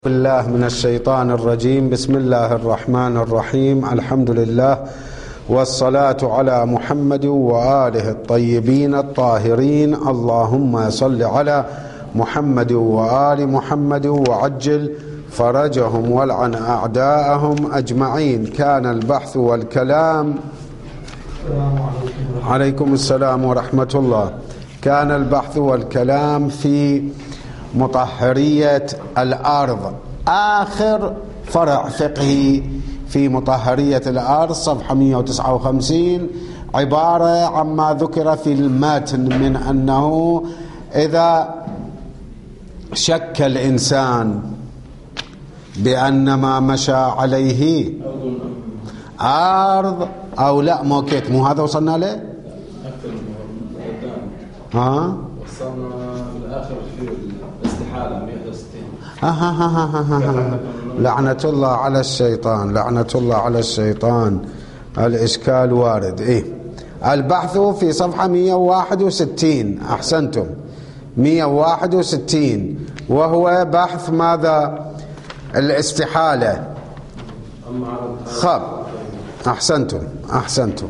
بالله من الشيطان الرجيم. بسم الله الرحمن الرحيم. الحمد لله والصلاة على محمد وآله الطيبين الطاهرين. اللهم صل على محمد وآل محمد وعجل فرجهم والعن أعداءهم أجمعين. كان البحث والكلام عليكم السلام ورحمة الله. كان البحث والكلام في مطهرية الأرض، آخر فرع فقهي في مطهرية الأرض، صفحة 159، عبارة عما ذكر في المتن من أنه إذا شك الإنسان بأن ما مشى عليه أرض أو لا، موكيت مو هذا وصلنا له؟ وصلنا الآخر في الاستحالة 161. لعنة الله على الشيطان، لعنة الله على الشيطان. الإشكال وارد. البحث في صفحة 161. أحسنتم، 161، وهو بحث ماذا؟ الاستحالة. خب، أحسنتم.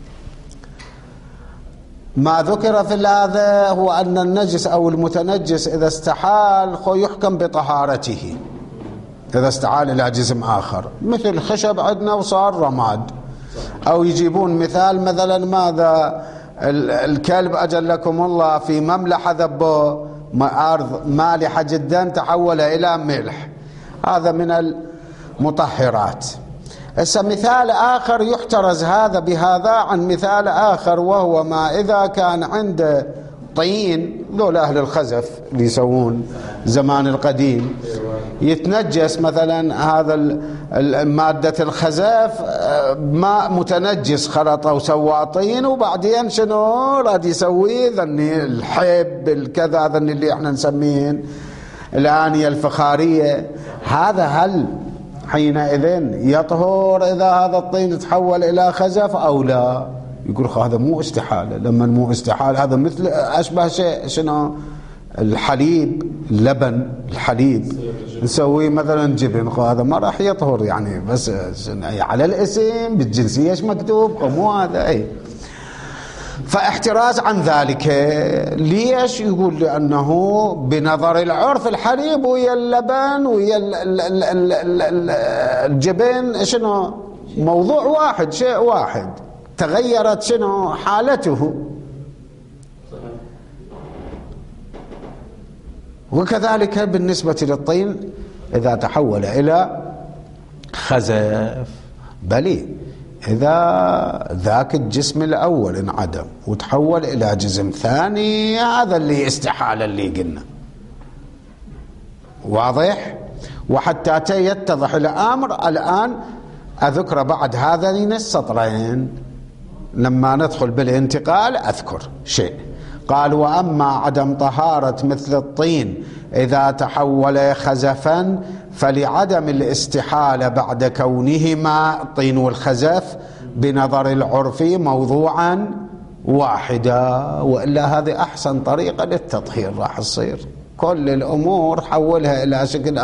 ما ذكر في هذا هو أن النجس أو المتنجس إذا استحال يحكم بطهارته، إذا استحال إلى جسم آخر، مثل خشب عندنا وصار رماد، أو يجيبون مثلا ماذا؟ الكلب أجلكم الله في مملحة ذبه أرض مالحة جدا تحول إلى ملح، هذا من المطهرات. مثال آخر يحترز هذا بهذا عن مثال آخر، وهو ما إذا كان عنده طين، ذول أهل الخزف اللي يسوون زمان القديم، يتنجس مثلا هذا مادة الخزف، ماء متنجس خلطه وسوى طين، وبعدين شنو راد يسوي؟ ذني الحب الكذا، ذني اللي احنا نسميه الآنية الفخارية، هذا هل حينئذ يطهر إذا هذا الطين تحول إلى خزف أو لا؟ يقول هذا مو استحالة. لما مو استحالة هذا مثل أشبه شيء شنو؟ الحليب، اللبن، الحليب نسوي مثلا جبن، هذا ما راح يطهر يعني، بس على الاسم بالجنسية ايش مكتوب؟ مو هذا. فاحتراز عن ذلك. ليش؟ يقول لأنه بنظر العرف الحليب ويا اللبن ويا الجبن شنو؟ موضوع واحد، شيء واحد، تغيرت شنو؟ حالته. وكذلك بالنسبة للطين إذا تحول إلى خزف، بلي إذا ذاك الجسم الأول انعدم وتحول إلى جسم ثاني، هذا اللي استحالة اللي قلنا. واضح؟ وحتى يتضح الأمر الآن أذكر بعد هذين السطرين لما ندخل بالانتقال أذكر شيء. قال: وأما عدم طهارة مثل الطين إذا تحول خزفا فلعدم الاستحالة بعد كونهما الطين والخزف بنظر العرف موضوعا واحدا، وإلا هذه أحسن طريقة للتطهير راح تصير. كل الأمور حولها إلى شكل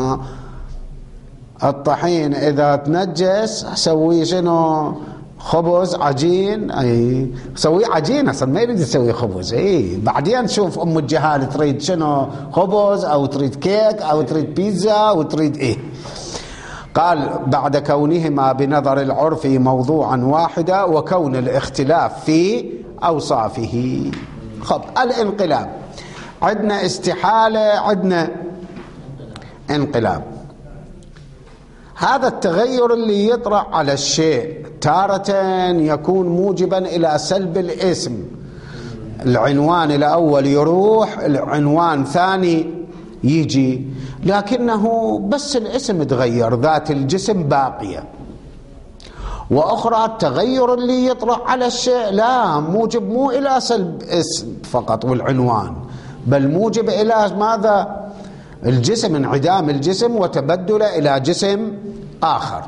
الطحين إذا تنجس سوي شنو؟ خبز، عجين، سوي عجين، اصلا ما يريد يسوي خبز. بعدين نشوف ام الجهال تريد شنو؟ خبز او تريد كيك او تريد بيتزا او تريد قال: بعد كونهما بنظر العرف موضوعا واحدا وكون الاختلاف في اوصافه. خب، الانقلاب عندنا استحالة، عندنا انقلاب. هذا التغير اللي يطرأ على الشيء تارة يكون موجبا إلى سلب الاسم، العنوان الأول يروح، العنوان ثاني يجي، لكنه بس الاسم تغير، ذات الجسم باقية. وأخرى التغير اللي يطرأ على الشيء لا موجب مو إلى سلب اسم فقط والعنوان، بل موجب إلى ماذا؟ الجسم، انعدام الجسم وتبدله إلى جسم آخر.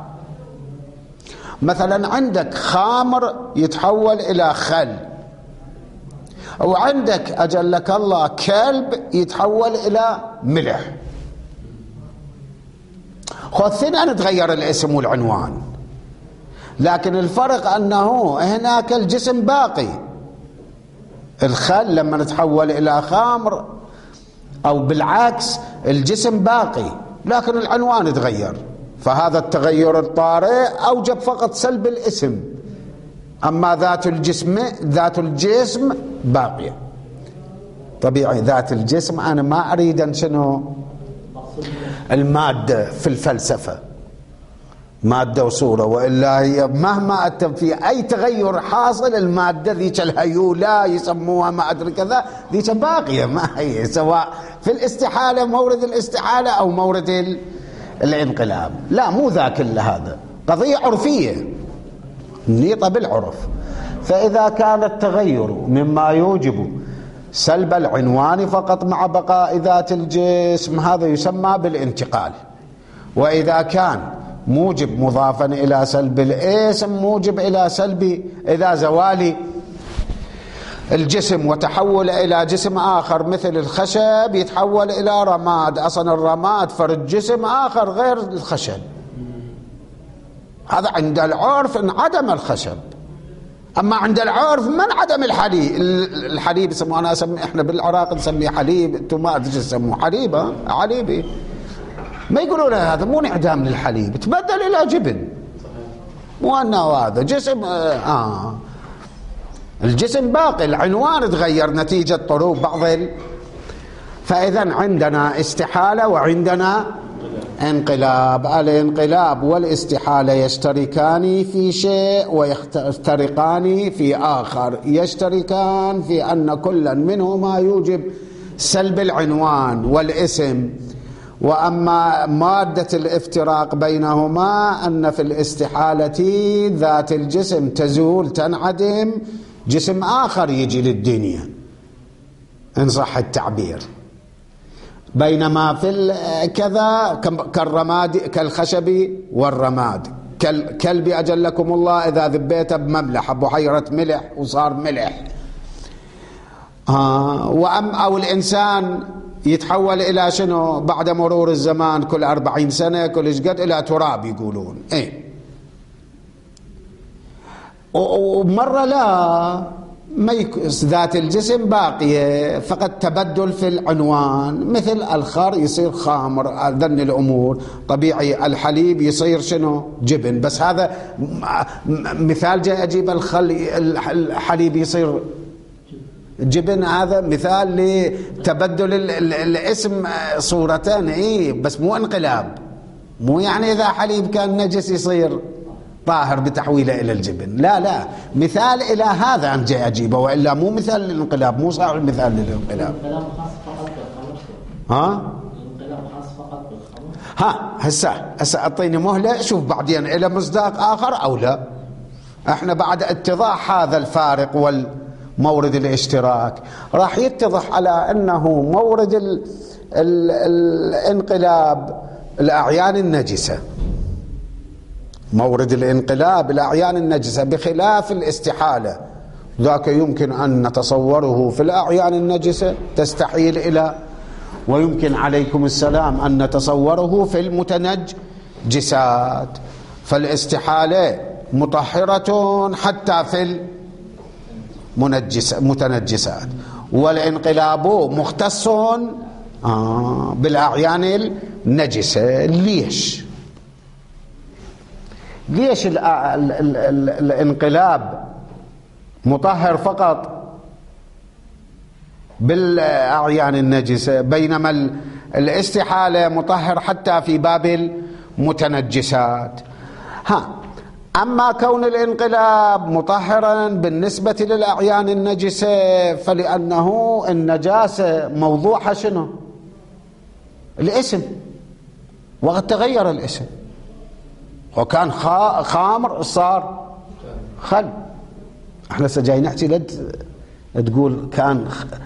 مثلا عندك خامر يتحول إلى خل، أو عندك أجلك الله كلب يتحول إلى ملح. خذ اثنين تغير الاسم والعنوان، لكن الفرق أنه هناك الجسم باقي. الخل لما نتحول إلى خمر أو بالعكس الجسم باقي لكن العنوان تغير، فهذا التغير الطارئ أوجب فقط سلب الاسم، أما ذات الجسم باقية. طبيعي ذات الجسم أنا ما أريد أن شنو المادة في الفلسفة مادة وصورة، وإلا هي مهما أتم في أي تغير حاصل المادة ذيك الهيولة يسموها ما أدري كذا ذيك باقية، ما هي سواء في الاستحالة مورد الاستحالة أو مورد الانقلاب. لا مو ذاك إلا هذا قضية عرفية نيطة بالعرف. فإذا كان التغير مما يوجب سلب العنوان فقط مع بقاء ذات الجسم هذا يسمى بالانتقال، وإذا كان موجب مضافا إلى سلب الاسم موجب إلى سلب إلى زوال الجسم وتحول إلى جسم آخر، مثل الخشب يتحول إلى رماد، أصلا الرماد فرد جسم آخر غير الخشب، هذا عند العرف انعدم الخشب. أما عند العرف ما انعدم الحليب. الحليب يسموه، أنا أسمي إحنا بالعراق نسميه حليب، أنتم ما أدري تسموه حليب، عليبي ما يقولون هذا مو انعدام للحليب، تبدل إلى جبن، مو أنه هذا جسم الجسم باقي، العنوان تغير نتيجة طروق بعض فإذا عندنا استحالة وعندنا انقلاب. الانقلاب والاستحالة يشتركان في شيء ويفترقان في آخر، يشتركان في أن كل منهما يوجب سلب العنوان والاسم، وأما مادة الافتراق بينهما أن في الاستحالة ذات الجسم تزول تنعدم، جسم آخر يجي للدنيا إن صح التعبير، بينما في كذا كالرماد كالخشب والرماد، كالكلب أجلكم الله إذا ذبيته بمملح بحيرة ملح وصار ملح، أو الإنسان يتحول إلى شنو بعد مرور الزمان كل 40 سنة كل إشقد إلى تراب يقولون ومرة لا ما ذات الجسم باقية فقط تبدل في العنوان، مثل الخر يصير خامر، ذن الأمور طبيعي. الحليب يصير شنو جبن، بس هذا مثال جاي أجيب الحليب يصير جبن، هذا مثال لتبدل الاسم صورتين بس مو انقلاب، مو يعني إذا حليب كان نجس يصير طاهر بتحويله إلى الجبن، لا مثال إلى هذا أنا جاي أجيبه، وإلا مو مثال للانقلاب، مو صار المثال للانقلاب. الانقلاب خاص فقط بالخمر. الانقلاب خاص فقط بالخمر. هسه أعطيني مهلة شوف بعدين إلى مصداق آخر أو لا. احنا بعد اتضاح هذا الفارق والمورد الاشتراك راح يتضح على أنه مورد الانقلاب الأعيان النجسة، مورد الانقلاب الأعيان النجسة بخلاف الاستحالة، ذاك يمكن أن نتصوره في الأعيان النجسة تستحيل إلى، ويمكن عليكم السلام أن نتصوره في المتنجسات، فالاستحالة مطهرة حتى في المتنجسات، والانقلاب مختص بالأعيان النجسة. ليش الانقلاب مطهر فقط بالأعيان النجسة بينما الاستحالة مطهر حتى في باب المتنجسات؟ أما كون الانقلاب مطهرا بالنسبة للأعيان النجسة فلأنه النجاسة موضوعها شنو؟ الاسم، وقد تغير الاسم، وكان خامر صار خل. احنا سجاي نحكي تقول كان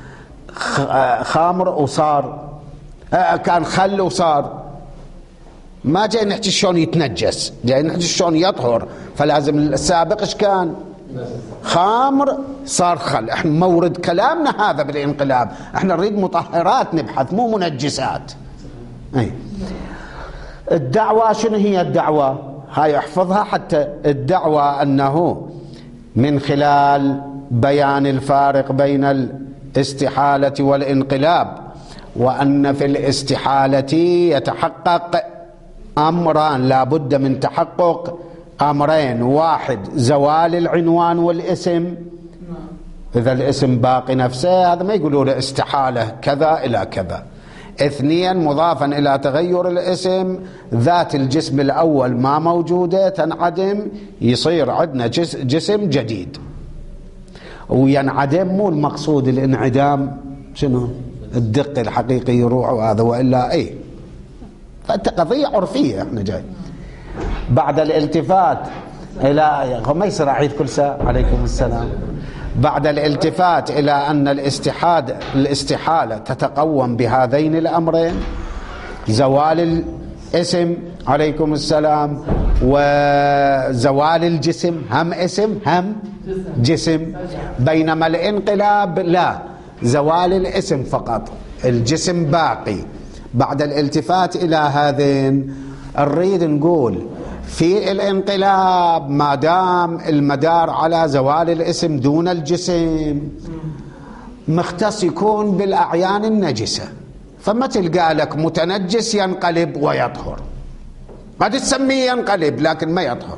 خامر وصار كان خل وصار، ما جاي نحكي شلون يتنجس، جاي نحكي شلون يطهر، فلازم السابق ايش كان؟ خامر صار خل. احنا مورد كلامنا هذا بالانقلاب، احنا نريد مطهرات نبحث مو منجسات. الدعوة شنو هي الدعوة؟ هاي احفظها حتى. الدعوة أنه من خلال بيان الفارق بين الاستحالة والانقلاب، وأن في الاستحالة يتحقق أمران، لا بد من تحقق أمرين: واحد زوال العنوان والاسم، إذا الاسم باقي نفسه هذا ما يقولوا له استحالة كذا إلى كذا. اثنين مضافا إلى تغير الاسم ذات الجسم الأول ما موجودة تنعدم، يصير عندنا جسم جديد. وينعدم مو المقصود الانعدام شنو الدق الحقيقي يروح وهذا، وإلا ايه، فأنت قضية عرفية احنا جاي. بعد الالتفات إلى ما يصير أعيد كل ساعة. عليكم السلام. بعد الالتفات إلى أن الاستحالة تتقوم بهذين الأمرين: زوال الاسم عليكم السلام وزوال الجسم، هم اسم هم جسم. بينما الانقلاب لا، زوال الاسم فقط، الجسم باقي. بعد الالتفات إلى هذين نريد نقول في الانقلاب ما دام المدار على زوال الاسم دون الجسم مختص يكون بالأعيان النجسة، فما تلقى لك متنجس ينقلب ويطهر، قد تسميه ينقلب لكن ما يطهر.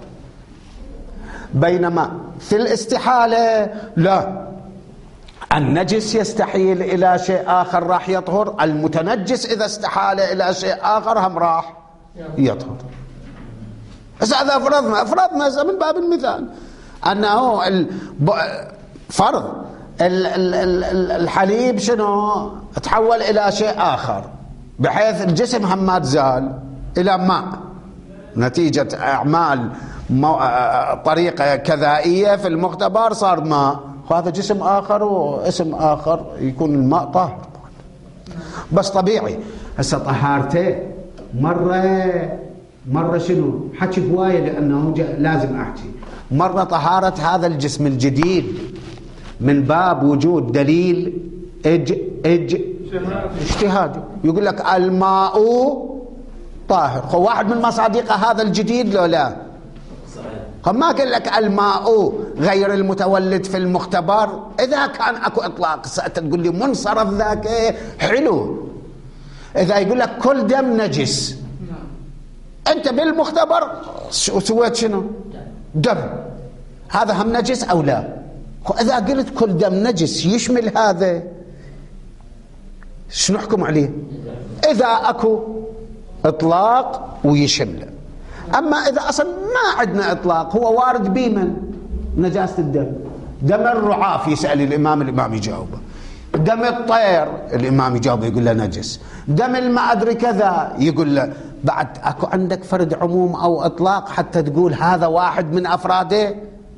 بينما في الاستحالة لا، النجس يستحيل إلى شيء آخر راح يطهر، المتنجس إذا استحال إلى شيء آخر هم راح يطهر. بس هذا فرضنا من باب المثال أنه فرض الحليب شنو تحول إلى شيء آخر بحيث الجسم هم ما تزال إلى ماء نتيجة أعمال طريقة كذائية في المختبر صار ماء، وهذا جسم آخر واسم آخر يكون الماء طاهر. بس طبيعي هسه طهارته مرة شنو حكي هواية لأنه لازم أحكي. مرة طهارة هذا الجسم الجديد من باب وجود دليل اجتهادي يقول لك الماء طاهر. هو واحد من مصادق هذا الجديد لو لا؟ ما قال لك الماء غير المتولد في المختبر. إذا كان أكو إطلاق تقول لي منصرف ذاك حلو. إذا يقول لك كل دم نجس، أنت بالمختبر سويت شنو؟ دم، هذا هم نجس أو لا؟ إذا قلت كل دم نجس يشمل هذا، شنو نحكم عليه؟ إذا أكو إطلاق ويشمله. أما إذا أصلا ما عندنا إطلاق، هو وارد بمن؟ نجاسة الدم. دم الرعاف يسأل الإمام يجاوبه. دم الطير الإمام يجاوبه يقول له نجس. دم ما أدري كذا يقول له. بعد أكو عندك فرد عموم أو إطلاق حتى تقول هذا واحد من أفراده؟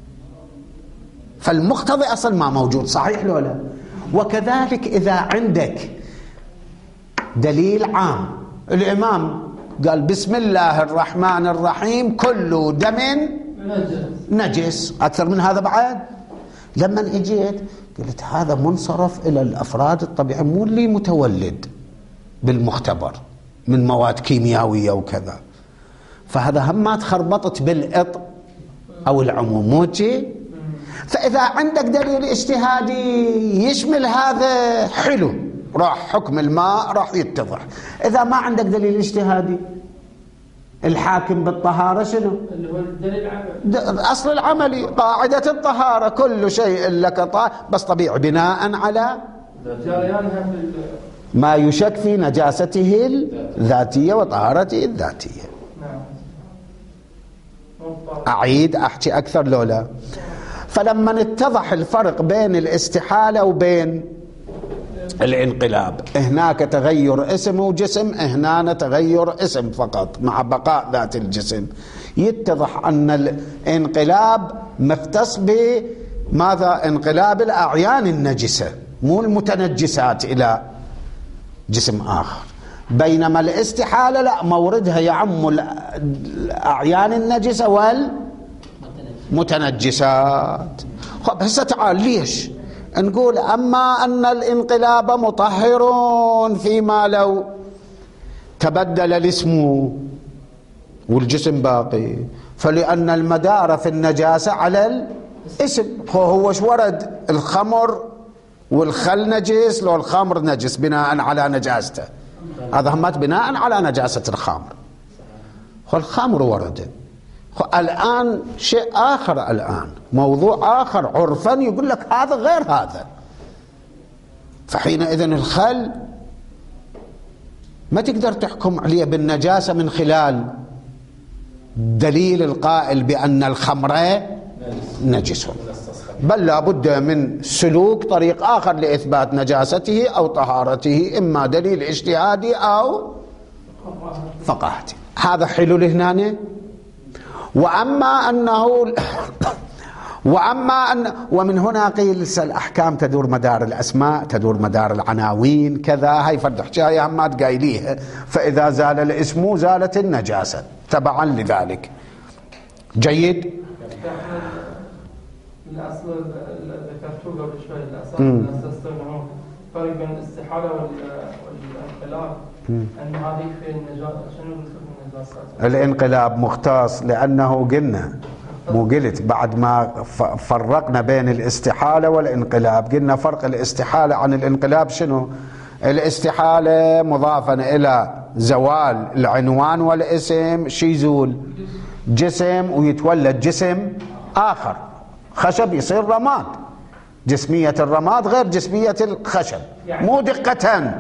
فالمقتضي أصلا ما موجود، صحيح لو لا؟ وكذلك إذا عندك دليل عام، الإمام قال بسم الله الرحمن الرحيم كل دم نجس، أكثر من هذا بعد؟ لما اجيت قلت هذا منصرف إلى الأفراد الطبيعية مو اللي متولد بالمختبر من مواد كيميائية وكذا، فهذا هم ما تخربطت بالإط أو العموم موجي. فإذا عندك دليل اجتهادي يشمل هذا حلو، راح حكم الماء راح يتضح. إذا ما عندك دليل اجتهادي الحاكم بالطهارة شنو؟ اللي هو الدليل العملي، أصل العملي قاعدة الطهارة كل شيء لك طاهر، بس طبيعي بناء على ما يشك في نجاسته الذاتية وطهارته الذاتية. أعيد أحكي أكثر لولا. فلما اتضح الفرق بين الاستحالة وبين الانقلاب، هناك تغير اسم وجسم، هنا تغير اسم فقط مع بقاء ذات الجسم، يتضح أن الانقلاب مختص بماذا؟ انقلاب الأعيان النجسة مو المتنجسات إلى جسم آخر. بينما الاستحالة لا، موردها يعم الأعيان النجسة والمتنجسات. خب هسه تعال ليش نقول أما أن الانقلاب مطهر فيما لو تبدل الاسم والجسم باقي، فلأن المدار في النجاسة على الاسم. هو ايش ورد؟ الخمر والخل نجس لو الخمر نجس بناء على نجاسته، هذا همات بناء على نجاسة الخمر. الخمر ورد. الآن شيء آخر، الآن موضوع آخر عرفا يقول لك هذا غير هذا. فحينئذ الخل ما تقدر تحكم عليه بالنجاسة من خلال دليل القائل بأن الخمر نجس، بل لا بد من سلوك طريق آخر لإثبات نجاسته أو طهارته، إما دليل اجتهادي أو فقاهتي. هذا حلو لهنا. ومن هنا قيل الأحكام تدور مدار الأسماء، تدور مدار العناوين كذا. هاي فرد حجاية همات قايليها. فإذا زال الاسم زالت النجاسة تبعا لذلك. جيد. الأصل اللي ذكرته قبل شوي، الأساس أنه فرق بين الاستحالة والانقلاب، أن هذه في النجاسة. شنو في النجاسات؟ الانقلاب مختص، لأنه قلنا مو قلت بعد ما فرقنا بين الاستحالة والانقلاب، قلنا فرق الاستحالة عن الانقلاب شنو؟ الاستحالة مضافا إلى زوال العنوان والاسم، شي يزول جسم ويتولد جسم آخر. خشب يصير رماد، جسمية الرماد غير جسمية الخشب، مو دقة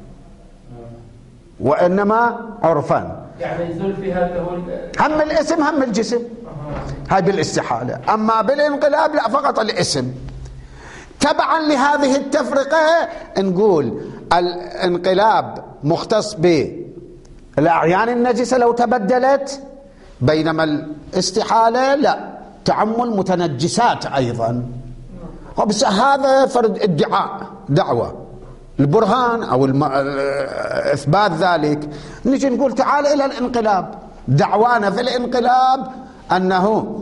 وإنما عرفا. يعني يزول فيها هم الاسم هم الجسم. هاي بالاستحالة. أما بالانقلاب لا، فقط الاسم. تبعا لهذه التفرقة نقول الانقلاب مختص بالأعيان النجسة لو تبدلت، بينما الاستحالة لا، تعمل متنجسات أيضا. بس هذا فرد ادعاء، دعوة. البرهان أو إثبات ذلك نجي نقول تعال إلى الانقلاب. دعوانا في الانقلاب أنه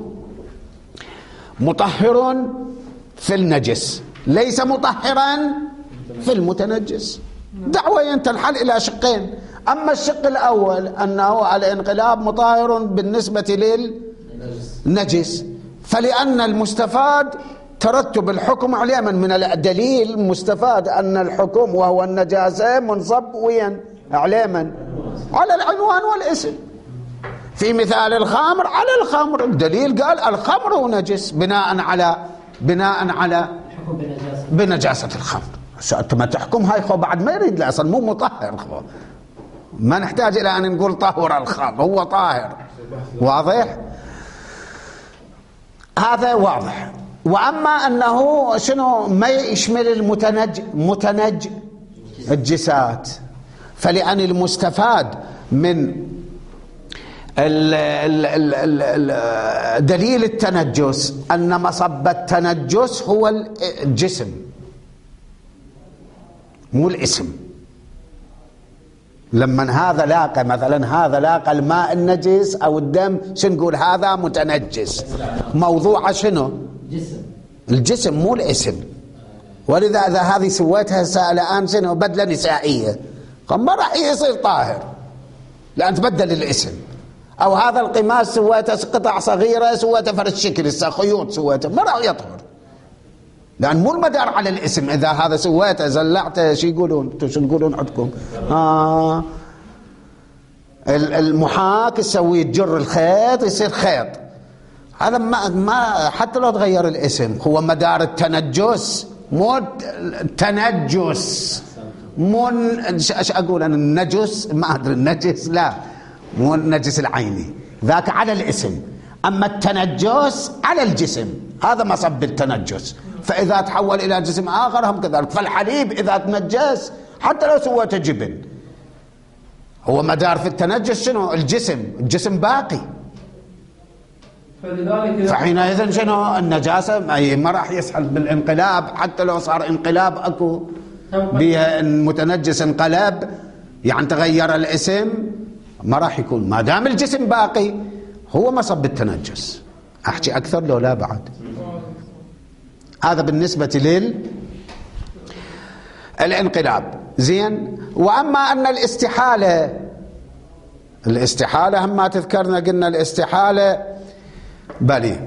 مطهر في النجس، ليس مطهرا في المتنجس. دعوة تنحل إلى شقين. أما الشق الأول أنه الانقلاب مطهر بالنسبة للنجس، فلأن المستفاد ترتب الحكم عليه من الدليل المستفاد أن الحكم وهو النجاسة منصب وين؟ على من؟ على العنوان والاسم. في مثال الخمر على الخمر، الدليل قال الخمر نجس بناء على بنجاسة الخمر. أنت ما تحكم هاي خو بعد ما يريد أصلا مو مطهر خو. ما نحتاج إلى أن نقول طهر الخمر، هو طاهر. واضح؟ هذا واضح. وأما أنه شنو ما يشمل الجسات، فلأن المستفاد من دليل التنجس أن مصب التنجس هو الجسم مو الاسم. لما هذا لاقى مثلا، هذا لاقى الماء النجس أو الدم، شنو نقول؟ هذا متنجس. موضوع شنو؟ الجسم مو الاسم. ولذا إذا هذه سويتها الآن شنو؟ بدلة نسائية، ما راح يصير طاهر لأن تبدل الاسم. أو هذا القماش سويته قطع صغيرة، سويته فرد شكل، خيوط سويته، ما راح يطهر لأن مو المدار على الاسم. إذا هذا سويته زلعته، شو يقولون؟ انتم شو تقولون عندكم؟ المحاك تسويه تجر الخيط يصير خيط. هذا ما حتى لو تغير الاسم، هو مدار التنجس مو التنجس، مو ايش اقول انا؟ النجس، ما ادري النجس، لا مو النجس العيني، ذاك على الاسم. اما التنجس على الجسم، هذا مصب التنجس. فاذا تحول الى جسم اخر هم كذلك. فالحليب اذا تنجس حتى لو سويته جبن، هو مدار في التنجس شنو؟ الجسم باقي. فحينئذ شنو؟ النجاسة ما راح يسحل بالانقلاب. حتى لو صار انقلاب اكو بها المتنجس انقلب، يعني تغير الاسم، ما راح يكون ما دام الجسم باقي هو مصب التنجس. احكي اكثر لو لا بعد؟ هذا بالنسبة للانقلاب. زين. واما ان الاستحالة الاستحالة هم ما تذكرنا قلنا الاستحالة بلي.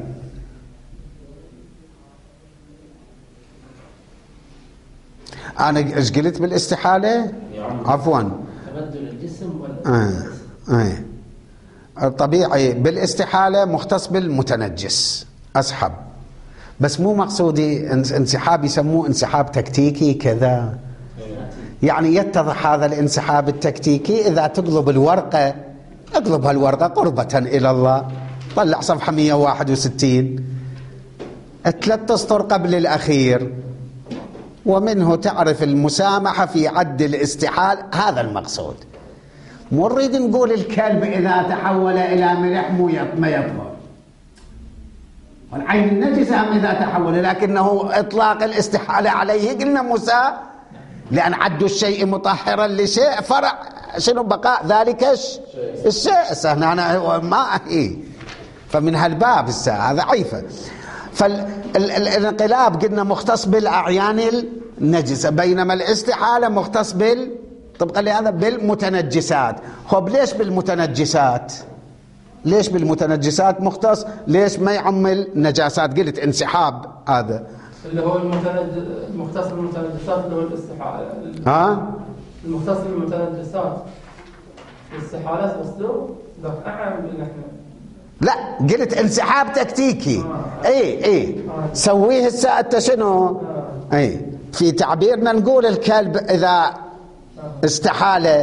أنا إيش قلت بالاستحالة؟ عفوا تبدل الجسم ولا طبيعي بالاستحالة مختص بالمتنجس أسحب، بس مو مقصودي انسحاب يسموه انسحاب تكتيكي كذا. يعني يتضح هذا الانسحاب التكتيكي إذا تقلب الورقة، اقلب هالورقة قربة إلى الله، طلع صفحة 161 3 أسطر قبل الأخير، ومنه تعرف المسامحة في عد الاستحال. هذا المقصود. مو نريد نقول الكلب إذا تحول إلى ملح ما يطهر، والعين النجسة هم إذا تحول، لكنه إطلاق الاستحالة عليه قلنا مساء، لأن عد الشيء مطهرا لشيء فرع شنو بقاء ذلك الشيء. هنا ما هي، فمن هالباب هذا عيفة. فالانقلاب قلنا مختص بالأعيان النجسة، بينما الاستحالة مختص طبقا لهذا بالمتنجسات. خب ليش بالمتنجسات؟ ليش بالمتنجسات مختص؟ ليش ما يعمل نجاسات؟ قلت انسحاب هذا اللي هو المختص بالمتنجسات اللي هو الاستحالة. المختص بالمتنجسات الاستحالات بس لو أعلم نحن. لا قلت انسحاب تكتيكي. اي سويه الساعة شنو؟ اي في تعبيرنا نقول الكلب إذا استحال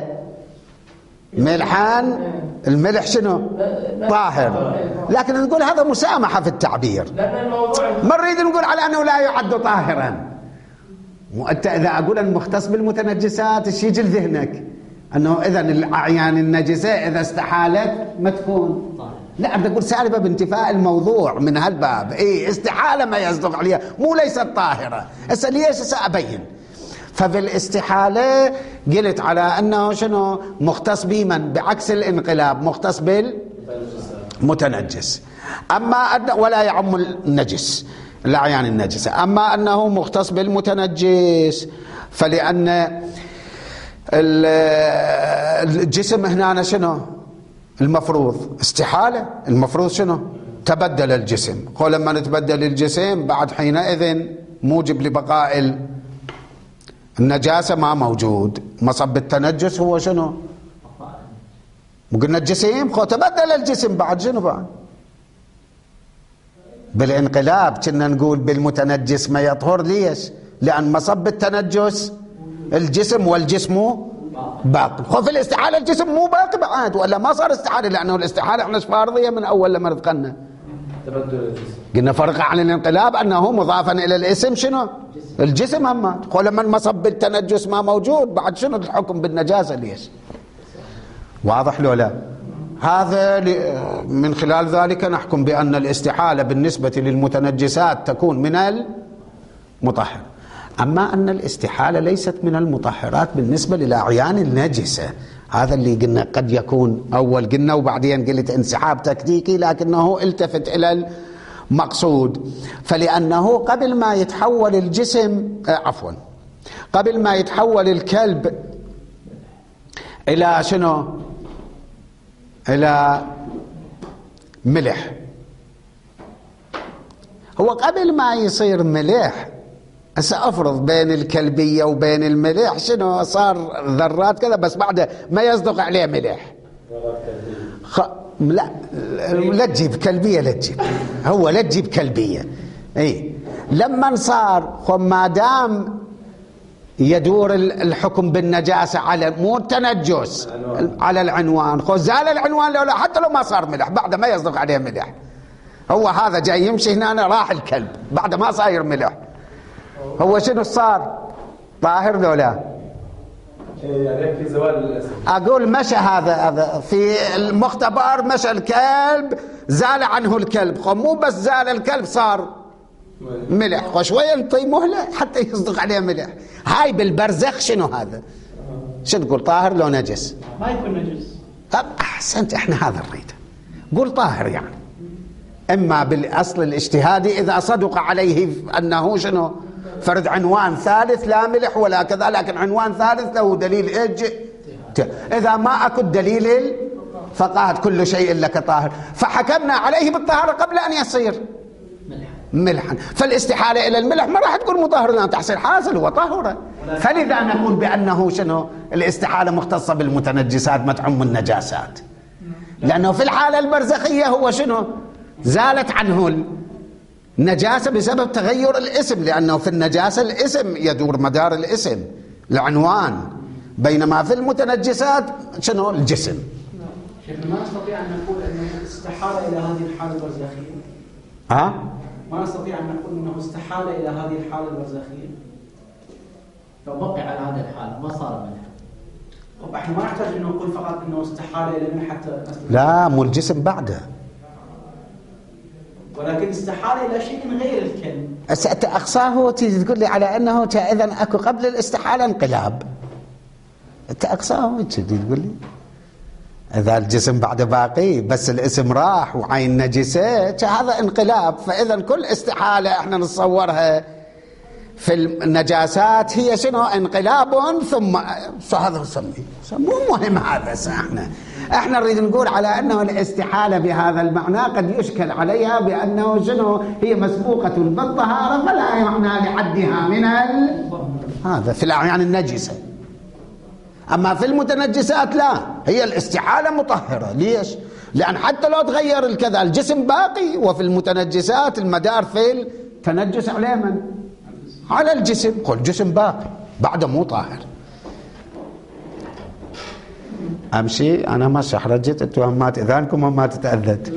ملحان، الملح شنو؟ طاهر، لكن نقول هذا مسامحة في التعبير، ما نريد نقول على أنه لا يعد طاهرا. وأنت إذا أقول المختص بالمتنجسات ايش يجي لذهنك؟ أنه إذن الأعيان النجسة إذا استحالت ما تكون، لا أبدا أقول سالبة بانتفاء الموضوع من هالباب. استحالة ما يصدق عليها، مو ليست طاهرة. هسه ليش سأبين؟ ففي الاستحالة قلت على أنه شنو مختص بمن؟ بعكس الانقلاب مختص بالمتنجس. أما ولا يعم النجس الأعيان النجسة. أما أنه مختص بالمتنجس فلأن الجسم هنا شنو المفروض؟ استحالة. المفروض شنو؟ تبدل الجسم. لما نتبدل الجسم بعد حينئذ موجب لبقاء النجاسة ما موجود. مصب التنجس هو شنو؟ قلنا الجسم تبدل الجسم بعد شنو بعد؟ بالانقلاب كنا نقول بالمتنجس ما يطهر. ليش؟ لأن مصب التنجس الجسم والجسم باقي. في الاستحالة الجسم مو باقي بعد، ولا ما صار استحالة، لأنه الاستحالة احنا فرضية من أول لما رزقنا. تبدل الجسم قلنا فرق عن الانقلاب أنه مضافا إلى الاسم شنو؟ الجسم. هم لما مصب التنجس ما موجود بعد شنو الحكم بالنجاسة؟ ليش؟ واضح لو لا؟ هذا من خلال ذلك نحكم بأن الاستحالة بالنسبة للمتنجسات تكون من المطهر. أما أن الاستحالة ليست من المطهرات بالنسبة للأعيان النجسة، هذا اللي قلنا قد يكون أول قلنا، وبعدين قلت انسحاب تكتيكي، لكنه التفت إلى المقصود. فلأنه قبل ما يتحول الجسم قبل ما يتحول الكلب إلى شنو؟ إلى ملح. هو قبل ما يصير ملح سأفرض بين الكلبية وبين الملح شنو صار؟ ذرات كذا، بس بعد ما يصدق عليه ملح. لا تجيب كلبية، لا تجيب، هو لا تجيب كلبية. لما صار ما دام يدور الحكم بالنجاسة على مو التنجس على العنوان، زال العنوان لو حتى لو ما صار ملح بعد ما يصدق عليه ملح. هو هذا جاي يمشي هنا راح الكلب بعد ما صاير ملح، هو شنو صار؟ طاهر لو لا؟ يعني في زوال الاسم. أقول مشى هذا في المختبر، مشى الكلب زال عنه الكلب، مو بس زال الكلب صار ملح، وشوية ينطي مهلة حتى يصدق عليه ملح. هاي بالبرزخ شنو هذا؟ شنو تقول طاهر لو نجس؟ ما يكون نجس. طب أحسنت، احنا هذا نريد قول طاهر. يعني إما بالأصل الاجتهادي إذا صدق عليه أنه شنو فرد عنوان ثالث لا ملح ولا كذا، لكن عنوان ثالث له دليل إذا ما أكد دليل فقالت كل شيء لك طاهر، فحكمنا عليه بالطهارة قبل أن يصير ملحا. فالاستحالة إلى الملح ما راح تكون مطهر لأن تحصيل حاصل هو طهرة. فلذا نقول بأنه شنو الاستحالة مختصة بالمتنجسات ما تعم النجاسات، لأنه في الحالة البرزخية هو شنو زالت عنه النجاسة بسبب تغير الاسم، لأنه في النجاسة الاسم يدور مدار الاسم العنوان، بينما في المتنجسات شنو الجسم. شيخنا ما نستطيع أن نقول أنه استحال إلى هذه الحالة البرزخية. ما نستطيع أن نقول أنه استحال إلى هذه الحالة البرزخية لو بقي على هذه الحالة ما صار منها. طب احنا ما نحتاج أن نقول فقط أنه استحال إلى من حتى لا مو الجسم بعده، ولكن استحال إلى شيء غير الكلمة. أقصاه تيجي تقول لي على أنه إذا أكو قبل الاستحالة انقلاب، أقصاه تيجي تقول لي إذا الجسم بعده باقي بس الاسم راح وعين نجسة هذا انقلاب. فإذا كل استحالة احنا نتصورها في النجاسات هي شنو انقلاب ثم هذا نسميه مو مهم هذا. احنا نريد نقول على انه الاستحالة بهذا المعنى قد يشكل عليها بانه شنو هي مسبوقة بالطهارة فلا معنى لحدها من هذا في الاعيان النجسة. أما في المتنجسات لا، هي الاستحالة مطهرة. ليش؟ لأن حتى لو تغير الكذا الجسم باقي، وفي المتنجسات المدار في التنجس على من؟ على الجسم، قل الجسم باقي بعده مو طاهر. أمشي أنا ماشي حرجت التوهمات إذانكم وما تتأذت.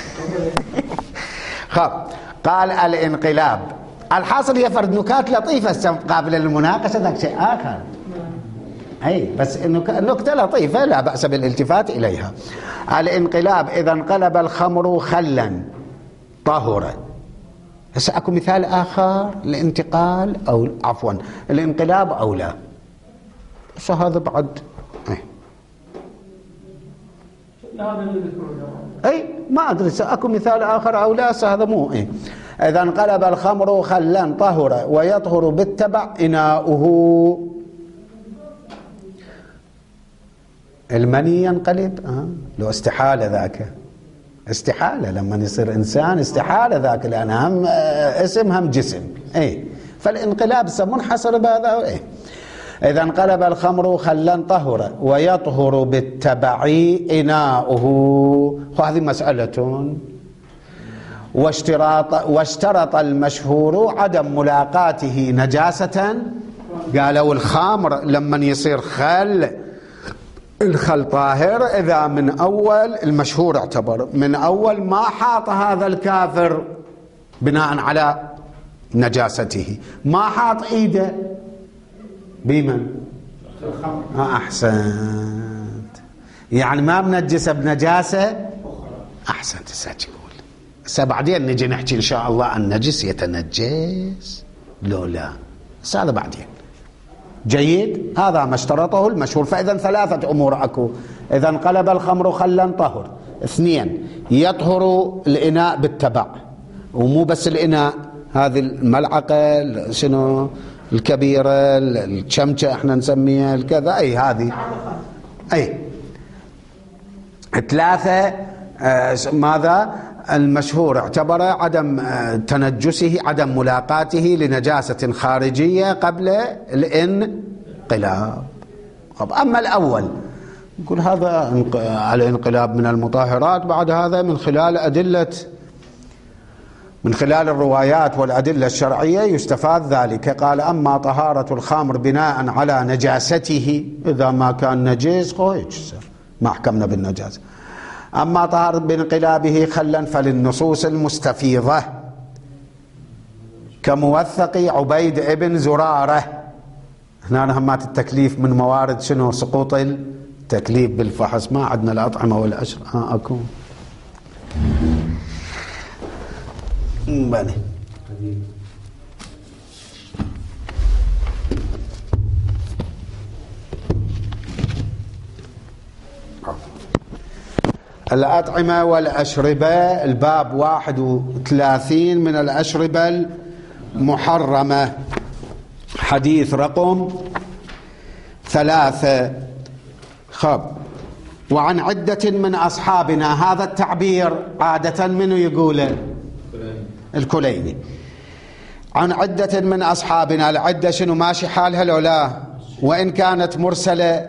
خب قال الانقلاب الحاصل هي فرد نكات لطيفة قابلة للمناقشة، ذاك شيء آخر. أي بس نكتة لطيفة لا بأس بالالتفات إليها. الانقلاب إذا انقلب الخمر خلا طهرا. هسه أكو مثال آخر الانتقال أو عفوا الانقلاب أو لا، هذا بعد أي ما أدري أكو مثال آخر أو لا، هذا مو إذا انقلب الخمر خلا طهرا ويطهر بالتبع إناؤه. المني ينقلب لو استحالة ذاك، استحالة لما يصير إنسان استحالة ذاك، لأن هم اسم هم جسم. فالانقلاب منحصر بهذا. إذا انقلب الخمر خلا طهرا ويطهر بالتبع إناؤه. وهذه مسألة. واشترط المشهور عدم ملاقاته نجاسة. قالوا الخمر لما يصير الخل طاهر إذا من أول المشهور اعتبر من أول ما حاط هذا الكافر بناء على نجاسته، ما حاط إيده بمن؟ أحسنت، يعني ما منجسه بنجاسة. أحسنت. هسه بعدين نجي نحكي إن شاء الله عن نجس يتنجس لو لا، هذا بعدين. جيد، هذا ما اشترطه المشهور. فإذا ثلاثة أمور أكو. إذا انقلب الخمر خلا طهر. 2 يطهر الإناء بالتبع، ومو بس الإناء، هذه الملعقة شنو الكبيرة الشمشة احنا نسميها الكذا، هذه 3 ماذا المشهور اعتبر عدم تنجسه عدم ملاقاته لنجاسة خارجية قبل الانقلاب. أما الأول نقول هذا الانقلاب من المطهرات، بعد هذا من خلال الروايات والأدلة الشرعية يستفاد ذلك. قال أما طهارة الخمر بناء على نجاسته، إذا ما كان نجس ما حكمنا بالنجاسة. أما طهارة بانقلابه خلا فللنصوص المستفيضة كموثق عبيد ابن زرارة. هنا همات التكليف من موارد شنو سقوط التكليف بالفحص. ما عندنا الأطعمة والأشرب أكو بني الأطعمة والأشربة. الباب 31 من الأشربة المحرمة، حديث رقم 3. وعن عدة من أصحابنا، هذا التعبير عادة منه يقوله؟ الكليني. عن عدة من أصحابنا، العدة شنو ماشي حالها لو لا؟ وإن كانت مرسلة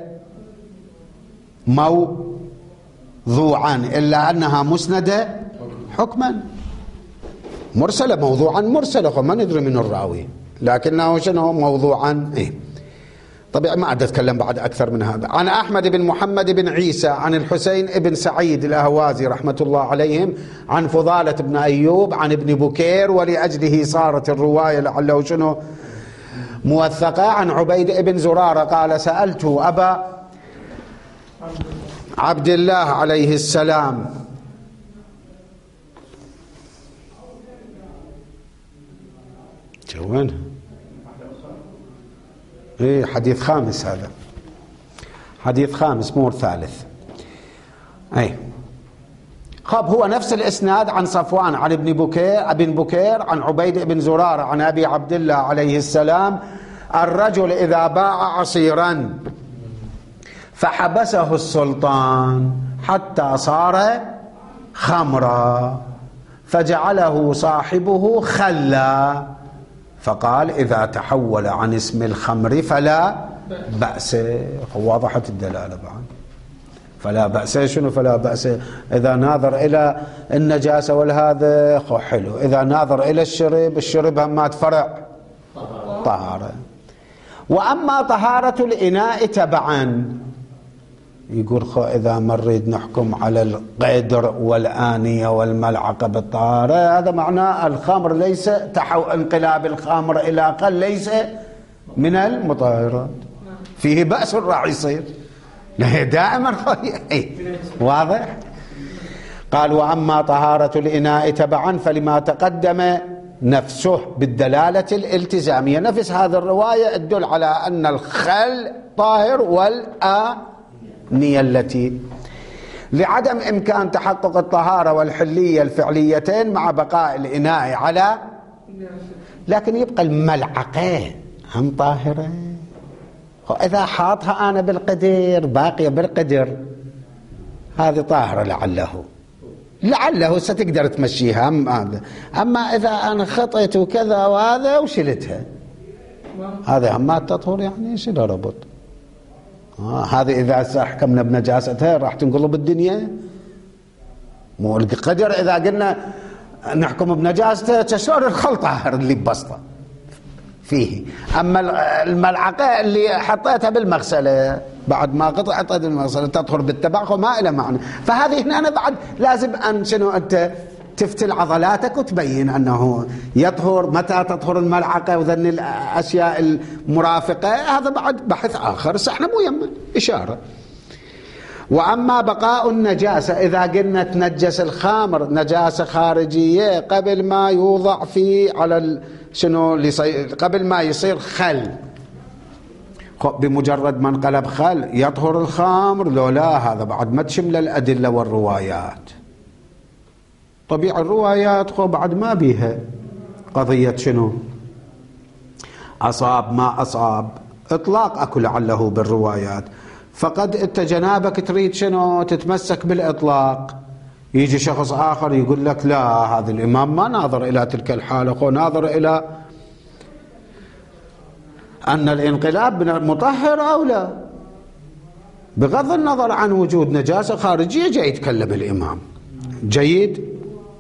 موضوعا إلا أنها مسندة حكما. مرسلة موضوعا مرسلة، ما ندري من الراوي، لكنه شنو موضوعا. طبيعي ما عاد أتكلم بعد أكثر من هذا. عن أحمد بن محمد بن عيسى عن الحسين بن سعيد الأهوازي رحمة الله عليهم عن فضالة بن أيوب عن ابن بكير، ولأجله صارت الرواية لعله شنو موثقة. عن عبيد بن زرارة قال سألت أبا عبد الله عليه السلام جوانه حديث خامس، هذا حديث خامس مو ثالث. خب هو نفس الإسناد عن صفوان عن ابن بكير عن عبيد بن زرارة عن أبي عبد الله عليه السلام: الرجل إذا باع عصيرا فحبسه السلطان حتى صار خمرا فجعله صاحبه خلا، فقال: إذا تحول عن اسم الخمر فلا بأس. وضحت الدلالة بعد. فلا بأس شنو؟ فلا بأس إذا ناظر إلى النجاسة والهذا حلو، إذا ناظر إلى الشرب همات فرع طهارة. وأما طهارة الإناء تبعا، يقول إذا مريد نحكم على القدر والآنية والملعقة بالطهارة، هذا معناه الخمر ليس انقلاب الخمر إلى أقل ليس من المطهرات، فيه بأس راح يصير دائما. واضح؟ قال: وأما طهارة الإناء تبعا فلما تقدم نفسه بالدلالة الالتزامية. نفس هذه الرواية تدل على أن الخل طاهر والآنية التي لعدم إمكان تحقق الطهارة والحلية الفعليتين مع بقاء الإناء على، لكن يبقى الملعقة هم طاهرة. إذا حاطها أنا بالقدر باقية بالقدر هذه طاهرة لعله ستقدر تمشيها. أما إذا أنا خطيت وكذا وهذا وشلتها، هذا ما تطهر يعني شو ربط. هذه إذا حكمنا بنجاستها راح تنقلب الدنيا. مو القدر إذا قلنا نحكم بنجاسته شلون الخل طاهر اللي ببسطه فيه. أما الملعقة اللي حطيتها بالمغسلة بعد ما قطعت المغسلة تطهر بالتبعخ وما إلى معنى. فهذه هنا أنا بعد لازم أن شنو أنت تفتل عضلاتك وتبين أنه يطهر متى تطهر الملعقة وذن الأشياء المرافقة. هذا بعد بحث آخر، بس احنا مو يمن إشارة. وأما بقاء النجاسة، إذا قلنا تنجس الخمر نجاسة خارجية قبل ما يوضع فيه على شنو قبل ما يصير خل، بمجرد ما انقلب خل يطهر الخمر لو لا؟ هذا بعد ما تشمل الأدلة والروايات. طبيعي الروايات بعد ما بيها قضية شنو أصاب ما أصاب، إطلاق أكو لعله بالروايات. فقد انت جنابك تريد شنو تتمسك بالإطلاق، يجي شخص آخر يقول لك لا، هذا الإمام ما ناظر إلى تلك الحالة، هو ناظر إلى أن الانقلاب من المطهر أو لا، بغض النظر عن وجود نجاسة خارجية جاي يتكلم الإمام. جيد.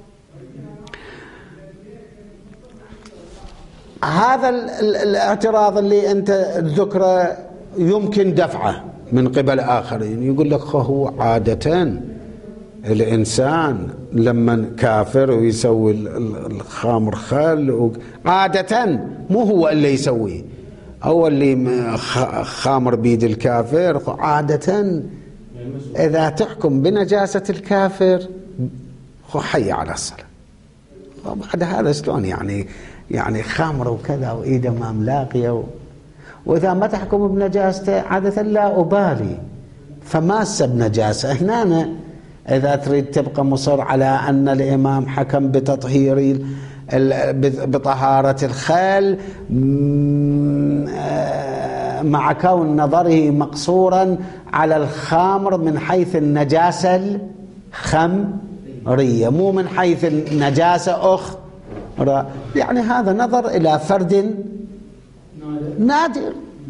هذا الاعتراض اللي أنت ذكره يمكن دفعه من قبل آخرين، يقول لك هو عادة الإنسان لما كافر ويسوي الخمر خل عادة مو هو اللي يسويه، هو اللي خامر بيد الكافر. عادة إذا تحكم بنجاسة الكافر حي على الصلاة. وبعد هذا شلون يعني خامر وكذا وإيده ما ملاقية وإذا ما تحكم بنجاسته عادة لا أبالي، فماسة بنجاسة. هنا إذا تريد تبقى مصر على أن الإمام حكم بتطهير بطهارة الخل مع كون نظره مقصورا على الخمر من حيث النجاسة الخمرية مو من حيث النجاسة أخرى، يعني هذا نظر إلى فرد نادر.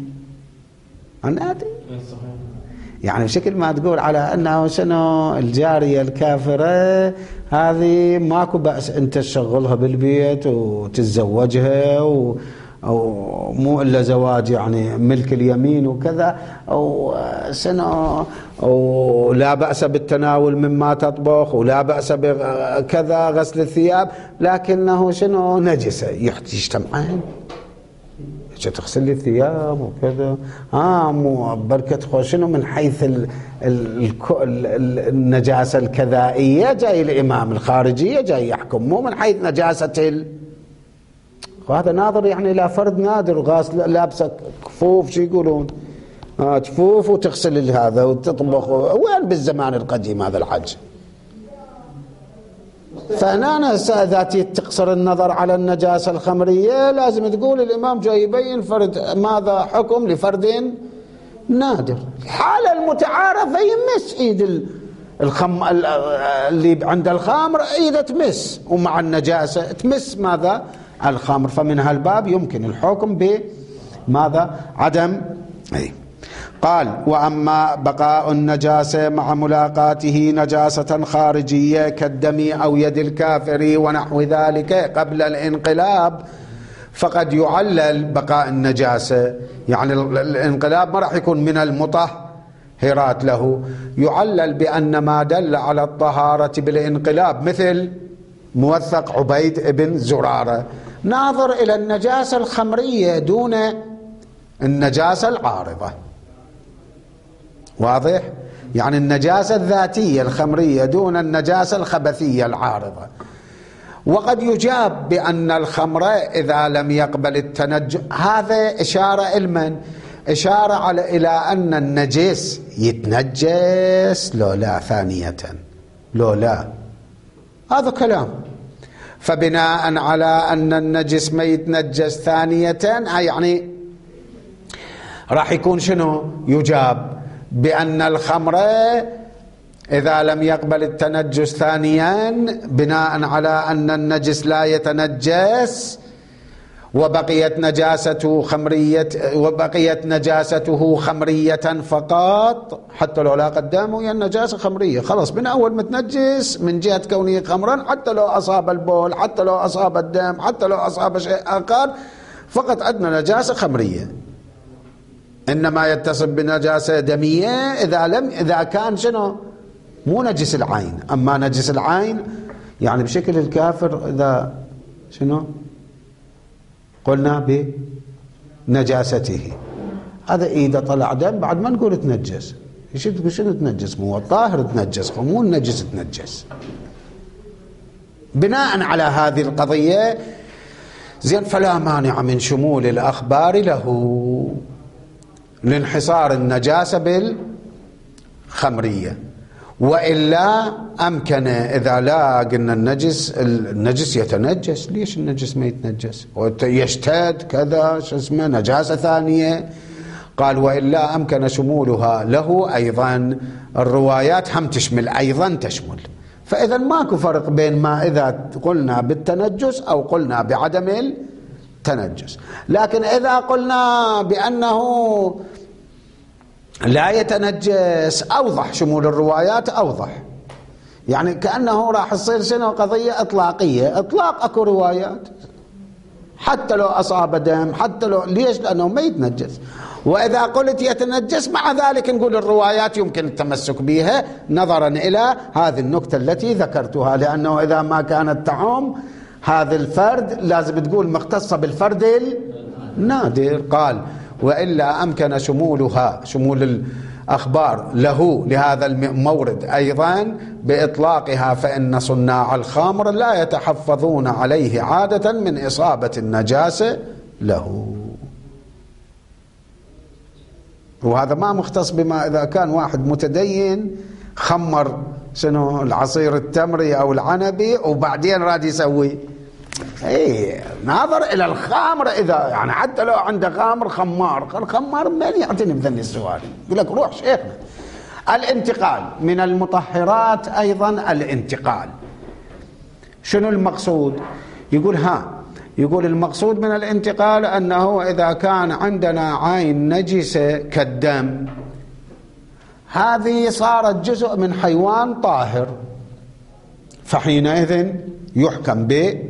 يعني بشكل ما تقول على أنه شنو الجارية الكافرة هذه ماكو بأس أنت تشغلها بالبيت وتتزوجها أو مو إلا زواج يعني ملك اليمين وكذا، أو شنو، ولا بأس بالتناول مما تطبخ، ولا بأس بكذا غسل الثياب، لكنه شنو نجسة يجتمعين تغسل لي الثياب وكذا. مو بركة شنو من حيث النجاسة الكذائية جاي الإمام، الخارجية جاي يحكم، مو من حيث نجاسة وهذا ناظر يعني إلى فرد نادر غاسل لابسة كفوف، شو يقولون كفوف وتغسل هذا وتطبخ. وين بالزمان القديم هذا الحج؟ فأنا إذا تقصر النظر على النجاسة الخمرية لازم تقول الإمام جاي يبين فرد ماذا حكم لفرد نادر. الحالة المتعارفة يمس إيد اللي عند الخمر إيده تمس، ومع النجاسة تمس ماذا الخمر، فمن هالباب يمكن الحكم بماذا عدم قال وأما بقاء النجاسة مع ملاقاته نجاسة خارجية كالدم أو يد الكافر ونحو ذلك قبل الانقلاب فقد يعلل بقاء النجاسة، يعني الانقلاب ما راح يكون من المطهرات له، يعلل بأن ما دل على الطهارة بالانقلاب مثل موثق عبيد ابن زرارة ناظر إلى النجاسة الخمرية دون النجاسة العارضة. واضح؟ يعني النجاسة الذاتية الخمرية دون النجاسة الخبثية العارضة. وقد يجاب بأن الخمر إذا لم يقبل التنجس، هذا إشارة لمن؟ إشارة إلى أن النجس يتنجس لو لا ثانية، لو لا، هذا كلام. فبناء على أن النجس ما يتنجس ثانية يعني راح يكون شنو؟ يجاب بأن الخمر إذا لم يقبل التنجس ثانيا بناء على أن النجس لا يتنجس وبقيت نجاسته خمرية فقط، حتى لو لا قدامه هي النجاسة خمرية خلاص من أول متنجس من جهة كونه خمرا، حتى لو أصاب البول، حتى لو أصاب الدم، حتى لو أصاب شيء آخر، فقط عندنا نجاسة خمرية. إنما يتصل بنجاسة دمية إذا كان شنو؟ مو نجس العين. أما نجس العين يعني بشكل الكافر إذا شنو قلنا بنجاسته، هذا إذا طلع دم بعد ما نقول تنجس. شنو تنجس؟ مو الطاهر تنجس، مو النجس تنجس. بناء على هذه القضية زين فلا مانع من شمول الأخبار له لانحصار النجاسة بالخمرية، وإلا أمكن إذا لا قلنا النجس يتنجس، ليش النجس ما يتنجس ويشتد كذا شو اسمه نجاسة ثانية؟ قال وإلا أمكن شمولها له أيضا، الروايات هم تشمل أيضا تشمل، فإذا ماكو فرق بين ما إذا قلنا بالتنجس أو قلنا بعدم التنجس. لكن إذا قلنا بأنه لا يتنجس أوضح، شمول الروايات أوضح، يعني كأنه راح تصير شنو قضية إطلاقية، إطلاق أكو روايات حتى لو أصاب دم، حتى لو، ليش؟ لأنه ما يتنجس. وإذا قلت يتنجس مع ذلك نقول الروايات يمكن التمسك بها نظرا إلى هذه النكتة التي ذكرتها، لأنه إذا ما كانت تعم هذا الفرد لازم تقول مختصة بالفرد النادر. قال وإلا أمكن شمولها، شمول الأخبار له لهذا المورد أيضا بإطلاقها، فإن صناع الخمر لا يتحفظون عليه عادة من إصابة النجاسة له. وهذا ما مختص بما إذا كان واحد متدين خمر شنو العصير التمري أو العنبي وبعدين راد يسوي اي ناظر الى الخامر، اذا يعني حتى لو عنده خامر خمار، الخمار من يعتني بذني السؤال؟ يقول لك روح شيخنا. الانتقال من المطهرات ايضا الانتقال. شنو المقصود؟ يقول المقصود من الانتقال انه اذا كان عندنا عين نجسة كالدم، هذه صارت جزء من حيوان طاهر، فحينئذ يحكم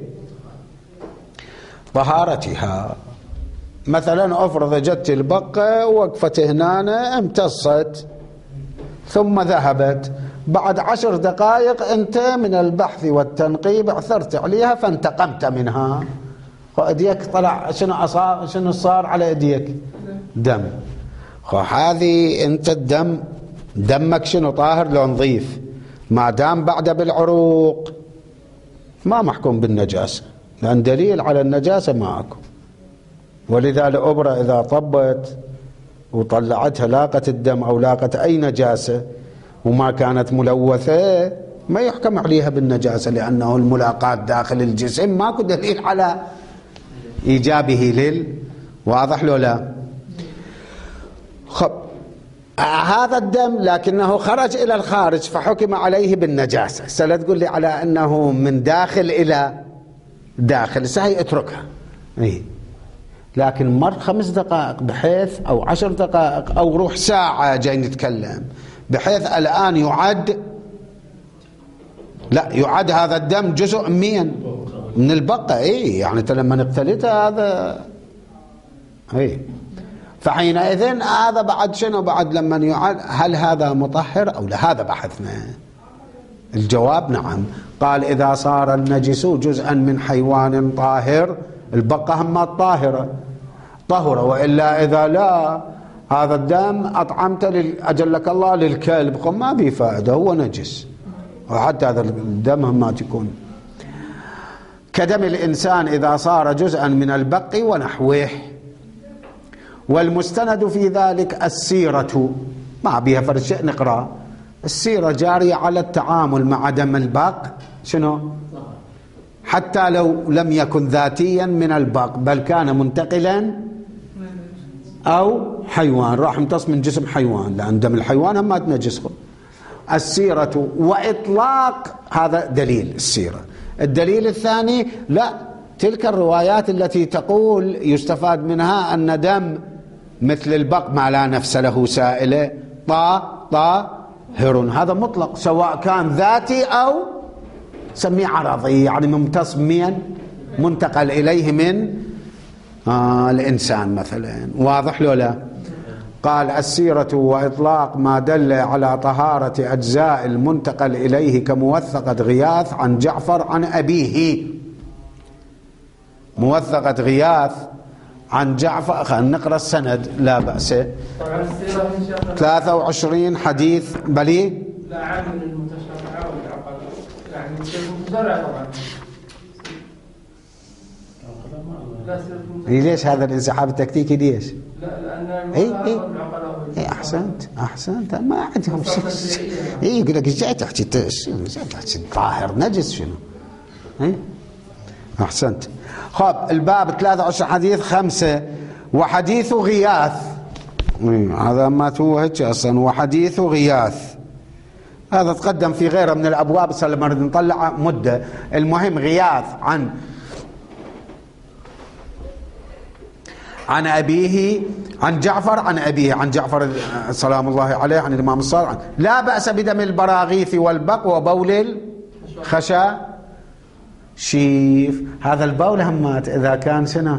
بطهارتها. مثلا افرض جت البقة وقفت هنا امتصت ثم ذهبت، بعد 10 دقائق انت من البحث والتنقيب عثرت عليها فانتقمت منها، وأديك طلع شنو صار على أديك؟ دم. هذه انت الدم دمك شنو طاهر لو نظيف، ما دام بعد بالعروق ما محكوم بالنجاسة، لأن دليل على النجاسة ما أكو. ولذا الأبرة إذا طبت وطلعتها لاقت الدم أو لاقت أي نجاسة وما كانت ملوثة ما يحكم عليها بالنجاسة، لأنه الملاقات داخل الجسم ماكو دليل على إيجابه واضح لو لا؟ هذا الدم لكنه خرج إلى الخارج فحكم عليه بالنجاسة. سلا تقول لي على أنه من داخل إلى داخل، سهي اتركها. لكن مر 5 دقائق بحيث أو 10 دقائق أو روح ساعة جاي نتكلم، بحيث الآن يعد هذا الدم جزء من البقة. يعني لما نقتلتها هذا فحينئذ هذا بعد شنو؟ بعد لما يعد هل هذا مطهر أو لا؟ هذا بحثنا. الجواب نعم. قال إذا صار النجس جزءا من حيوان طاهر، البقة هم طاهرة طهرة، وإلا إذا لا هذا الدم أطعمت أجلك الله للكلب ما به فائدة، هو نجس، وحتى هذا الدم هم ما تكون كدم الإنسان إذا صار جزءا من البق ونحوه. والمستند في ذلك السيرة، ما بها فرد شيء نقرأ. السيرة جارية على التعامل مع دم البق شنو؟ حتى لو لم يكن ذاتيا من البق بل كان منتقلا أو حيوان راح امتص من جسم حيوان، لأن دم الحيوان هم ما تنجسه. السيرة وإطلاق هذا دليل السيرة. الدليل الثاني لا، تلك الروايات التي تقول يستفاد منها أن دم مثل البق ما لا نفس له سائلة طاهر، هذا مطلق سواء كان ذاتي أو سميه عرضي، يعني ممتص منتقل إليه من الإنسان مثلا. واضح له لا؟ قال السيرة وإطلاق ما دل على طهارة أجزاء المنتقل إليه كموثقة غياث عن جعفر عن أبيه. موثقة غياث عن جعفر، خلينا نقرأ السند لا بأس. 23 حديث بلي لا عامل المتشرع والعقل، يعني المتشرع طبعا. ليش هذا الانسحاب التكتيكي ليش؟ لا لأن أحسنت ما عندهم شيء. يقول لك جاي تحكي طاهر نجس شنو؟ أحسنت. خب الباب 23 حديث 5 وحديث غياث، هذا ما توهج أصلا. وحديث غياث هذا تقدم في غيره من الأبواب، بس لما نريد نطلع مدة. المهم غياث عن أبيه عن جعفر عن أبيه عن جعفر سلام الله عليه عن الإمام الصادق. لا بأس بدم البراغيث والبق وبول الخشا. شيف هذا البول همات إذا كان شنو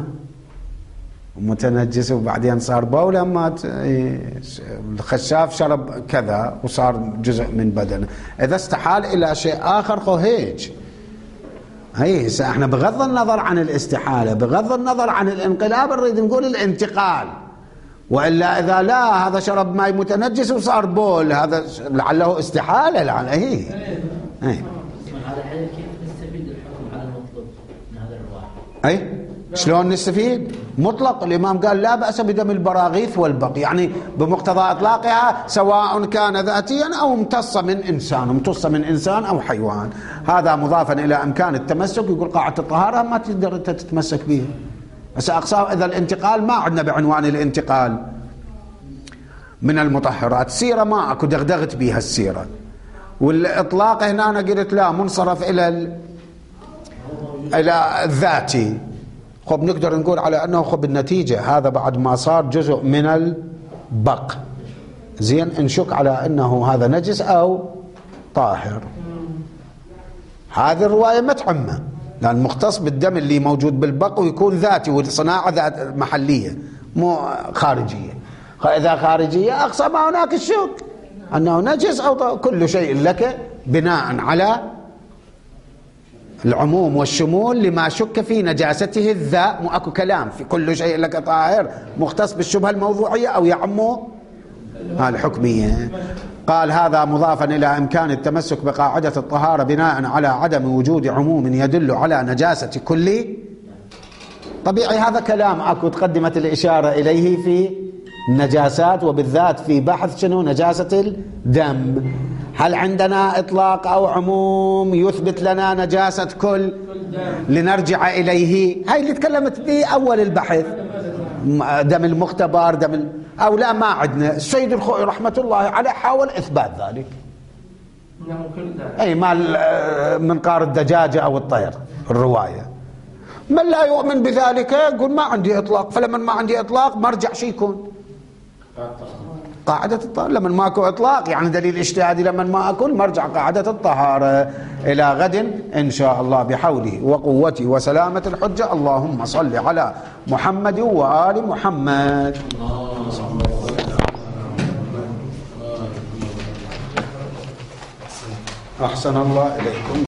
متنجس وبعدين صار بول همات، الخشاف شرب كذا وصار جزء من بدنه، إذا استحال إلى شيء آخر خو هيج. احنا بغض النظر عن الاستحالة، بغض النظر عن الانقلاب، نريد نقول الانتقال. وإلا إذا لا هذا شرب ماء متنجس وصار بول، هذا لعله استحالة لعله هذا حديث كيف نستفيد الحكم على المطلوب من هذا الرواية؟ شلون نستفيد؟ مطلق. الإمام قال لا بأس بدم البراغيث والبق، يعني بمقتضى إطلاقها سواء كان ذاتيا أو امتص من إنسان أو حيوان. هذا مضافا إلى أمكان التمسك. يقول قاعدة الطهارة ما تقدر أنت تتمسك بها. بس أقصى إذا الانتقال ما عندنا بعنوان الانتقال من المطهرات. سيرة ما أكو دغدغت بها السيرة. والإطلاق هنا أنا قلت لا، منصرف إلى الذاتي. خب نقدر نقول على أنه خب النتيجة هذا بعد ما صار جزء من البق، زين نشك على أنه هذا نجس أو طاهر. هذه الرواية ما تعمه، لأن مختص بالدم اللي موجود بالبق ويكون ذاتي، والصناعة ذات محلية مو خارجية. إذا خارجية أقصى ما هناك الشك أنه نجس أو كل شيء لك بناء على العموم والشمول لما شك في نجاسته الذات. مو أكو كلام في كل شيء لك طاهر مختص بالشبهة الموضوعية أو يعمه الحكمية. قال هذا مضافا إلى إمكان التمسك بقاعدة الطهارة بناء على عدم وجود عموم يدل على نجاسة كل. طبيعي هذا كلام أكو تقدمت الإشارة إليه في النجاسات، وبالذات في بحث شنو نجاسة الدم. هل عندنا إطلاق أو عموم يثبت لنا نجاسة كل لنرجع إليه؟ هاي اللي تكلمت به أول البحث، دم المختبر أو لا ما عندنا. السيد الخوئي رحمة الله عليه حاول إثبات ذلك، أي مال منقار الدجاجة أو الطير الرواية. من لا يؤمن بذلك يقول ما عندي إطلاق، فلما ما عندي إطلاق مرجع شي يكون قاعدة الطهارة. لمن ماكو إطلاق يعني دليل اجتهادي، لمن ما أكل مرجع قاعدة الطهارة. إلى غد إن شاء الله بحوله وقوته وسلامة الحجة. اللهم صل على محمد وآل محمد. أحسن الله إليكم.